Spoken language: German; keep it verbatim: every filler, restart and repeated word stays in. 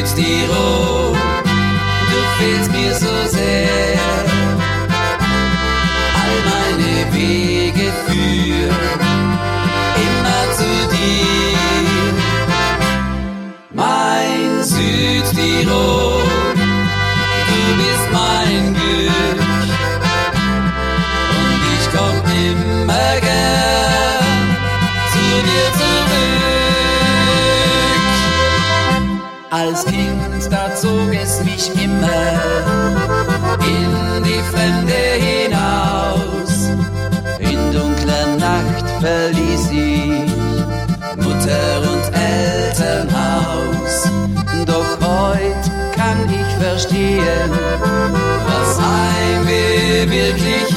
Südtirol, du fehlst mir so sehr. All meine Wege führen immer zu dir. Mein Südtirol, du bist mein Glück und ich komm immer gern zu dir zurück. Als Kind, da zog es mich immer in die Fremde hinaus. In dunkler Nacht verließ ich Mutter und Elternhaus. Doch heut kann ich verstehen, was Heimweh wirklich